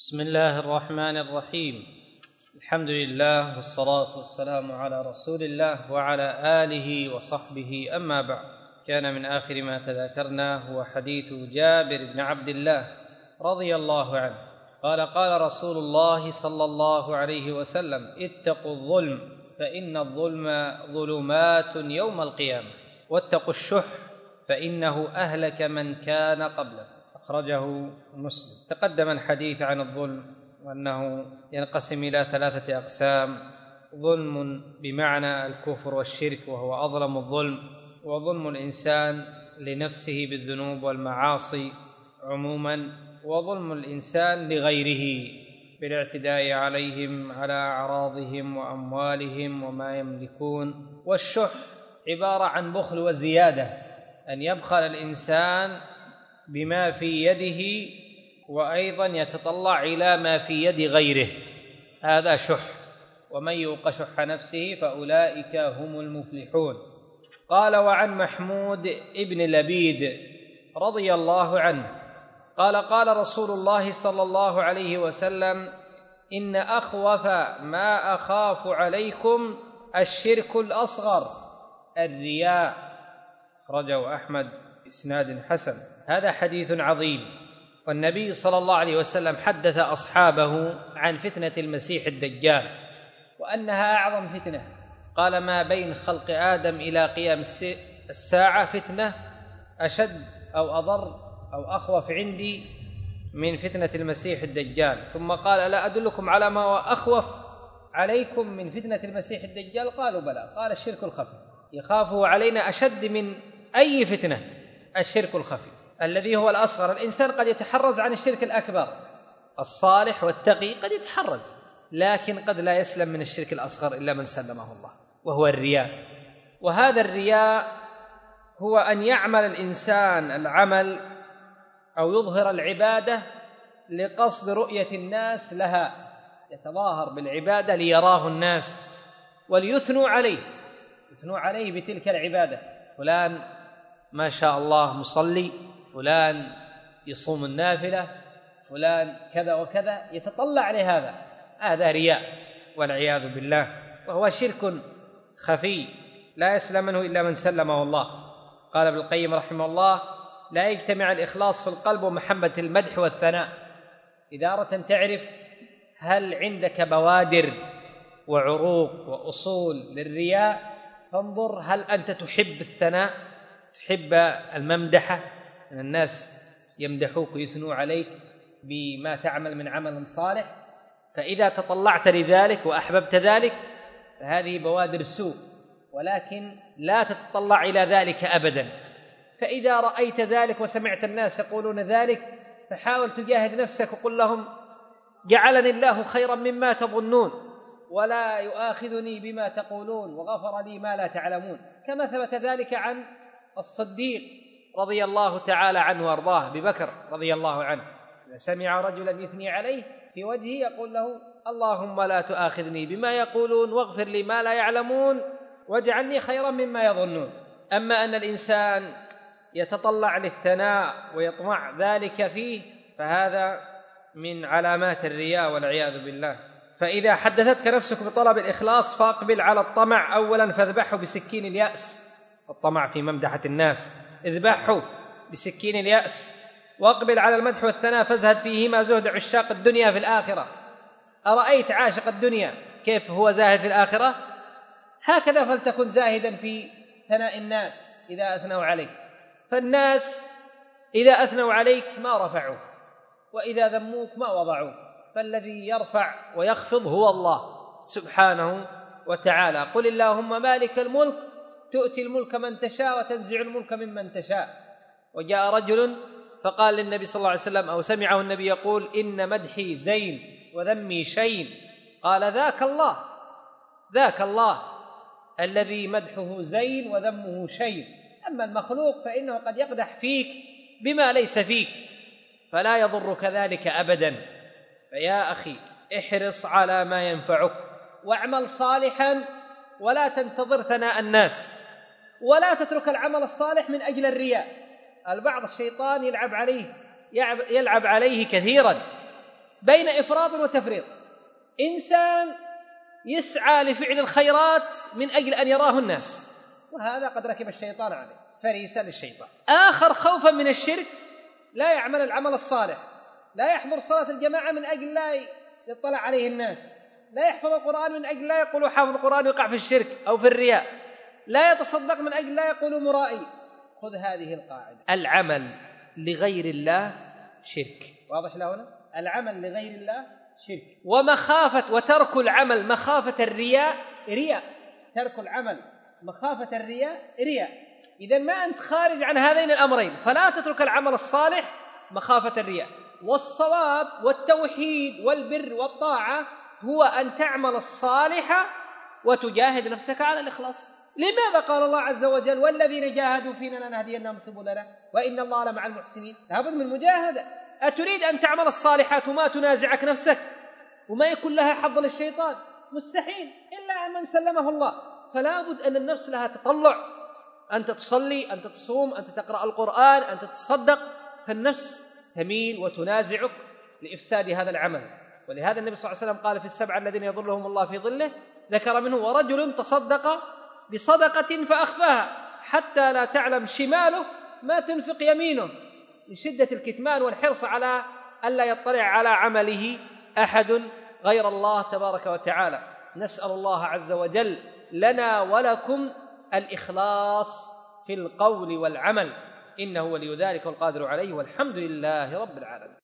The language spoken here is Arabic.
بسم الله الرحمن الرحيم. الحمد لله والصلاة والسلام على رسول الله وعلى آله وصحبه، أما بعد. كان من آخر ما تذاكرنا هو حديث جابر بن عبد الله رضي الله عنه قال: قال رسول الله صلى الله عليه وسلم: اتقوا الظلم فإن الظلم ظلمات يوم القيامة، واتقوا الشح فإنه أهلك من كان قبله. أخرجه مسلم. تقدم الحديث عن الظلم وأنه ينقسم إلى 3 أقسام: ظلم بمعنى الكفر والشرك وهو أظلم الظلم، وظلم الإنسان لنفسه بالذنوب والمعاصي عموما، وظلم الإنسان لغيره بالاعتداء عليهم على أعراضهم وأموالهم وما يملكون. والشح عبارة عن بخل وزيادة، أن يبخل الإنسان بما في يده وأيضا يتطلع إلى ما في يد غيره، هذا شح. ومن يوق شح نفسه فأولئك هم المفلحون. قال: وعن محمود ابن لبيد رضي الله عنه قال: قال رسول الله صلى الله عليه وسلم: إن أخوف ما أخاف عليكم الشرك الأصغر الرياء. أخرجه أحمد بإسناد حسن. هذا حديث عظيم، والنبي صلى الله عليه وسلم حدث أصحابه عن فتنة المسيح الدجال، وأنها أعظم فتنة. قال: ما بين خلق آدم إلى قيام الساعة فتنة أشد أو أضر أو أخوف عندي من فتنة المسيح الدجال. ثم قال: ألا أدلكم على ما هو أخوف عليكم من فتنة المسيح الدجال؟ قالوا: بلى. قال: الشرك الخفي. يخافه علينا أشد من أي فتنة الشرك الخفي الذي هو الأصغر. الإنسان قد يتحرز عن الشرك الأكبر، الصالح والتقي قد يتحرز، لكن قد لا يسلم من الشرك الأصغر إلا من سلمه الله، وهو الرياء. وهذا الرياء هو أن يعمل الإنسان العمل أو يظهر العبادة لقصد رؤية الناس لها، يتظاهر بالعبادة ليراه الناس وليثنوا عليه، يثنوا عليه بتلك العبادة: فلان ما شاء الله مصلي، فلان يصوم النافلة، فلان كذا وكذا، يتطلع لهذا. هذا رياء والعياذ بالله، وهو شرك خفي لا يسلم منه إلا من سلمه الله. قال ابن القيم رحمه الله: لا يجتمع الإخلاص في القلب ومحبة المدح والثناء. إذا أردت أن تعرف هل عندك بوادر وعروق وأصول للرياء، فانظر هل أنت تحب الثناء، تحب الممدحة، أن الناس يمدحوك ويثنوا عليك بما تعمل من عمل صالح. فإذا تطلعت لذلك وأحببت ذلك فهذه بوادر السوء، ولكن لا تتطلع إلى ذلك أبدا. فإذا رأيت ذلك وسمعت الناس يقولون ذلك فحاول تجاهد نفسك وقل لهم: جعلني الله خيرا مما تظنون، ولا يؤاخذني بما تقولون، وغفر لي ما لا تعلمون. كما ثبت ذلك عن الصديق رضي الله تعالى عنه وارضاه، ببكر رضي الله عنه، إذا سمع رجلا يثني عليه في وجهه يقول له: اللهم لا تؤاخذني بما يقولون، واغفر لي ما لا يعلمون، واجعلني خيرا مما يظنون. أما أن الإنسان يتطلع للثناء ويطمع ذلك فيه فهذا من علامات الرياء والعياذ بالله. فإذا حدثتك نفسك بطلب الإخلاص فأقبل على الطمع أولا، فاذبحه بسكين اليأس. الطمع في ممدحة الناس اذبحه بسكين اليأس. واقبل على المدح والثناء فازهد فيهما زهد عشاق الدنيا في الآخرة. أرأيت عاشق الدنيا كيف هو زاهد في الآخرة؟ هكذا فلتكن زاهدا في ثناء الناس إذا أثنوا عليك. فالناس إذا أثنوا عليك ما رفعوك، وإذا ذموك ما وضعوك. فالذي يرفع ويخفض هو الله سبحانه وتعالى. قل اللهم مالك الملك تؤتي الملك من تشاء وتنزع الملك ممن تشاء. وجاء رجل فقال للنبي صلى الله عليه وسلم، أو سمعه النبي يقول: إن مدحي زين وذمي شين. قال: ذاك الله الذي مدحه زين وذمه شين. أما المخلوق فإنه قد يقدح فيك بما ليس فيك، فلا يضرك ذلك أبدا. فيا أخي احرص على ما ينفعك، واعمل صالحا، ولا تنتظر ثناء الناس، ولا تترك العمل الصالح من أجل الرياء. البعض الشيطان يلعب عليه كثيرا، بين إفراط وتفريط. إنسان يسعى لفعل الخيرات من أجل أن يراه الناس، وهذا قد ركب الشيطان عليه، فريسة للشيطان. آخر خوفا من الشرك لا يعمل العمل الصالح، لا يحضر صلاة الجماعة من أجل لا يطلع عليه الناس، لا يحفظ القرآن من أجل لا يقول حافظ القرآن ويقع في الشرك أو في الرياء، لا يتصدق من أجل لا يقول مرائي. خذ هذه القاعدة: العمل لغير الله شرك. واضح لهنا؟ العمل لغير الله شرك. ومخافة وترك العمل مخافة الرياء رياء. ترك العمل مخافة الرياء رياء. إذا ما أنت خارج عن هذين الأمرين، فلا تترك العمل الصالح مخافة الرياء. والصواب والتوحيد والبر والطاعة هو أن تعمل الصالح وتجاهد نفسك على الإخلاص. لماذا قال الله عز وجل: والذين جاهدوا فينا لنهدينهم سبلنا وإن الله لمع المحسنين؟ لابد من مجاهدة. أتريد أن تعمل الصالحات وما تنازعك نفسك وما يكون لها حظ للشيطان؟ مستحيل إلا من سلمه الله. فلا بد أن النفس لها تطلع، أنت تصلي، أنت تصوم، أنت تقرأ القرآن، أنت تصدق، فالنفس تميل وتنازعك لإفساد هذا العمل. ولهذا النبي صلى الله عليه وسلم قال: في السبعة الذين يظلهم الله في ظله، ذكر منه: ورجل تصدق بصدقة فأخفاها حتى لا تعلم شماله ما تنفق يمينه، لشدة الكتمان والحرص على ألا يطلع على عمله أحد غير الله تبارك وتعالى. نسأل الله عز وجل لنا ولكم الإخلاص في القول والعمل، إنه ولي ذلك والقادر عليه، والحمد لله رب العالمين.